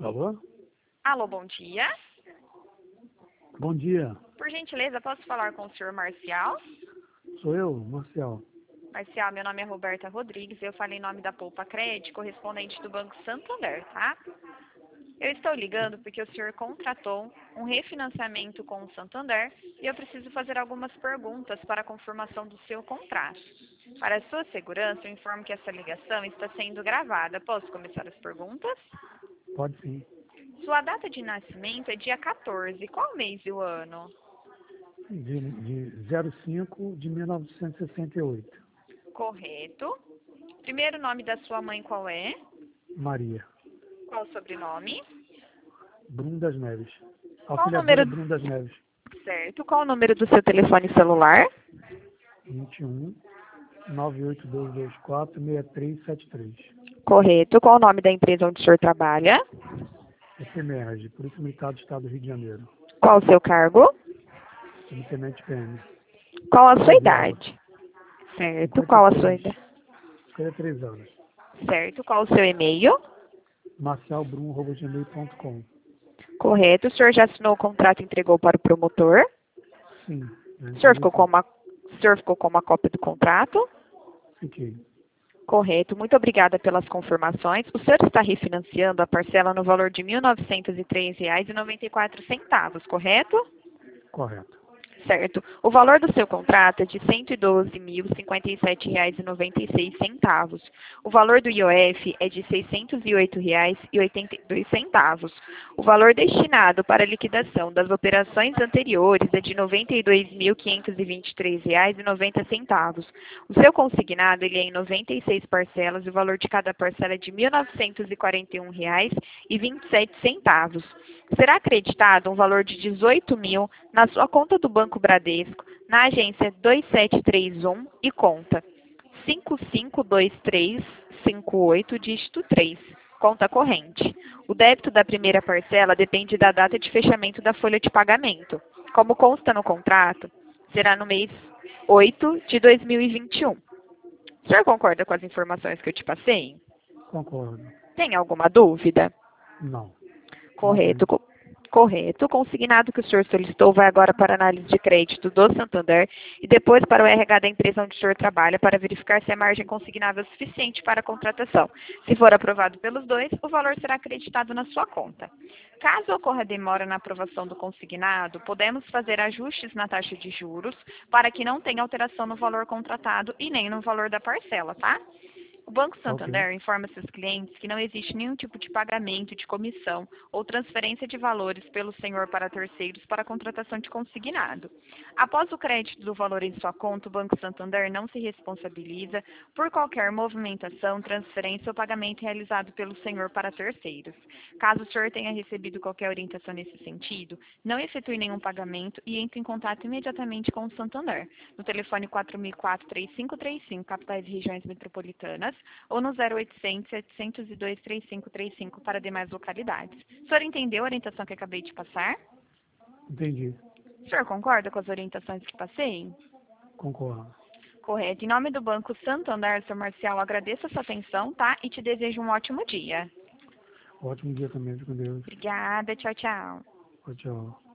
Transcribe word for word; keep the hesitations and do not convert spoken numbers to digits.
Alô? Alô, bom dia. Bom dia. Por gentileza, posso falar com o senhor Marcial? Sou eu, Marcial. Marcial, meu nome é Roberta Rodrigues, eu falo em nome da Poupa Crédito, correspondente do Banco Santander, tá? Eu estou ligando porque o senhor contratou um refinanciamento com o Santander e eu preciso fazer algumas perguntas para a confirmação do seu contrato. Para a sua segurança, eu informo que essa ligação está sendo gravada. Posso começar as perguntas? Pode sim. Sua data de nascimento é dia quatorze. Qual mês e o ano? De, de zero cinco de mil novecentos e sessenta e oito. Correto. Primeiro nome da sua mãe qual é? Maria. Qual o sobrenome? Bruno das Neves. Qual o Auxiliadora número... Bruno das Neves. Certo. Qual o número do seu telefone celular? vinte e um, nove oito dois dois quatro, seis três sete três. Correto. Qual o nome da empresa onde o senhor trabalha? Efemerge, Polícia Militar do Estado do Rio de Janeiro. Qual o seu cargo? Subtenente P M. Qual a sua Reserva. idade? Certo. Qual a sua idade? cinquenta e três anos. Certo. Qual o seu e-mail? marcial bruno arroba gmail ponto com. Correto. O senhor já assinou o contrato e entregou para o promotor? Sim. O senhor ficou com uma, o senhor ficou com uma cópia do contrato? Fiquei. Correto. Muito obrigada pelas confirmações. O senhor está refinanciando a parcela no valor de mil novecentos e três reais e noventa e quatro centavos, correto? Correto. Certo. O valor do seu contrato é de cento e doze mil, cinquenta e sete reais e noventa e seis centavos. O valor do I O F é de seiscentos e oito reais e oitenta e dois centavos. O valor destinado para a liquidação das operações anteriores é de noventa e dois mil, quinhentos e vinte e três reais e noventa centavos. O seu consignado ele é em noventa e seis parcelas e o valor de cada parcela é de mil novecentos e quarenta e um reais e vinte e sete centavos. Será acreditado um valor de dezoito mil na sua conta do Banco Bradesco, na agência dois sete três um e conta cinco cinco dois três cinco oito, dígito três, conta corrente. O débito da primeira parcela depende da data de fechamento da folha de pagamento. Como consta no contrato, será no mês oito de dois mil e vinte e um. O senhor concorda com as informações que eu te passei? Concordo. Tem alguma dúvida? Não. Correto. Co- Correto. O consignado que o senhor solicitou vai agora para a análise de crédito do Santander e depois para o R H da empresa onde o senhor trabalha para verificar se a margem consignável é suficiente para a contratação. Se for aprovado pelos dois, o valor será acreditado na sua conta. Caso ocorra demora na aprovação do consignado, podemos fazer ajustes na taxa de juros para que não tenha alteração no valor contratado e nem no valor da parcela, tá? O Banco Santander Ok. informa seus clientes que não existe nenhum tipo de pagamento de comissão ou transferência de valores pelo senhor para terceiros para a contratação de consignado. Após o crédito do valor em sua conta, o Banco Santander não se responsabiliza por qualquer movimentação, transferência ou pagamento realizado pelo senhor para terceiros. Caso o senhor tenha recebido qualquer orientação nesse sentido, não efetue nenhum pagamento e entre em contato imediatamente com o Santander, no telefone quatro mil e quatro, três cinco três cinco, capitais e regiões metropolitanas, ou no zero oitocentos, setecentos e dois, trinta e cinco trinta e cinco para demais localidades. O senhor entendeu a orientação que acabei de passar? Entendi. O senhor concorda com as orientações que passei? Concordo. Correto. Em nome do Banco Santander, senhor Marcial, agradeço a sua atenção, tá? E te desejo um ótimo dia. Ótimo dia também, fique com Deus. Obrigada. Tchau, tchau. Tchau, tchau.